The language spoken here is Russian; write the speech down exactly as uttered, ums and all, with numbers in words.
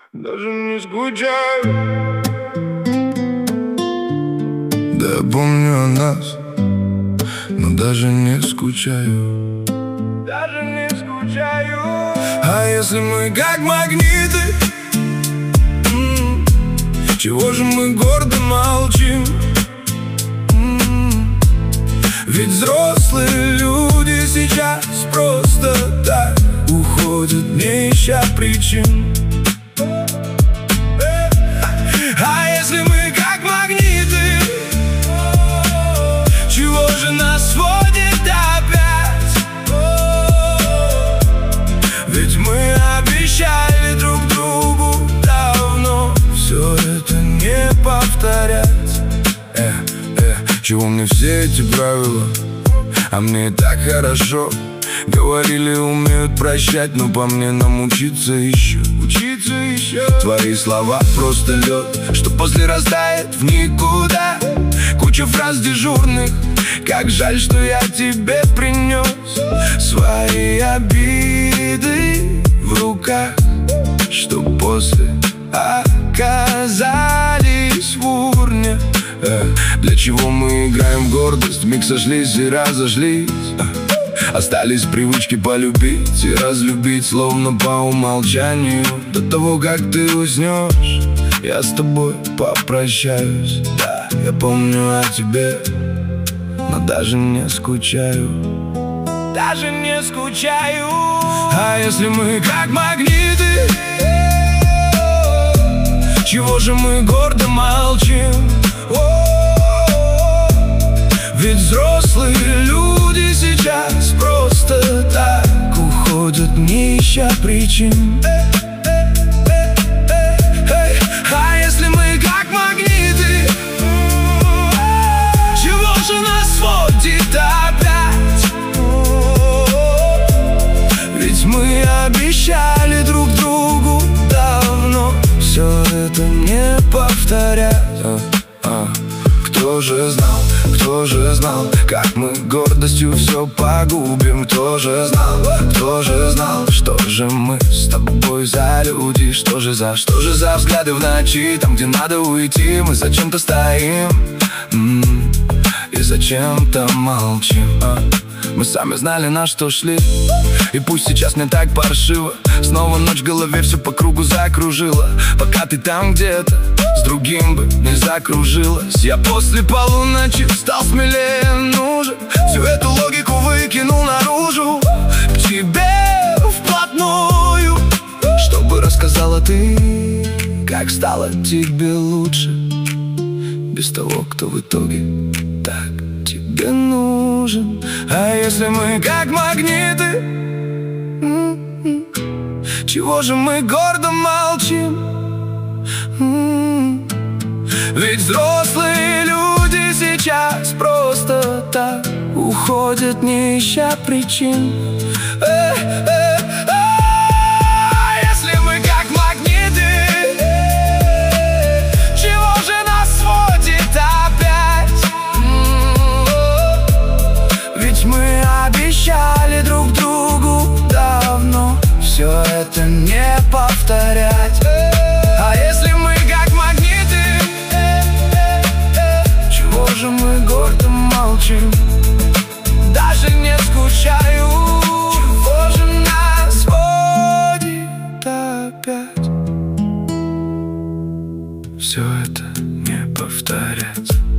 Даже не скучаю. Да я помню о нас, но даже не скучаю. Даже не скучаю. А если мы как магниты, м-м, чего же мы гордо молчим? М-м, ведь взрослые люди сейчас просто так уходят, не ища причин. А если мы как магниты, чего же нас сводит опять? Ведь мы обещали друг другу давно все это не повторять. э, э, Чего мне все эти правила? А мне и так хорошо. Говорили, умеют прощать, но по мне нам учиться еще. Учиться еще. Твои слова просто лед, что после растает в никуда. Куча фраз дежурных, как жаль, что я тебе принес свои обиды в руках, что после оказались в урне. э, Для чего мы играем в гордость? Вмиг сошлись и разошлись. Остались привычки полюбить и разлюбить, словно по умолчанию. До того, как ты уснешь, я с тобой попрощаюсь. Да, я помню о тебе, но даже не скучаю. Даже не скучаю. А если мы как магниты, чего же мы гордо молчим? О-о-о-о. Ведь взрослые люди сейчас просто так уходят, не ища причин. А если мы как магниты, чего же нас сводит опять? Ведь мы обещали друг другу давно все это не повторять. Кто же знал, кто же знал, как мы гордостью все погубим? Кто же знал, кто же знал, что же мы с тобой за люди? Что же за, что же за взгляды в ночи? Там, где надо уйти, мы зачем-то стоим, м-м, и зачем-то молчим. а? Мы сами знали, на что шли. И пусть сейчас мне так паршиво, снова ночь в голове все по кругу закружила. Пока ты там где-то с другим бы не закружилась. Я после полуночи стал смелее нужен. Всю эту логику выкинул наружу, к тебе вплотную, чтобы рассказала ты, как стало тебе лучше, без того, кто в итоге так тебе нужен. А если мы как магниты, м-м, чего же мы гордо молчим? М-м, ведь взрослые люди сейчас просто так уходят, не ища причин. э, э, а если мы как магниты, чего же нас сводит опять? Ведь мы обещали друг другу давно все это не повторять. А если мы как магниты, чего же мы гордо молчим? Даже не скучаю. Чего же нас водит опять? Все это не повторять.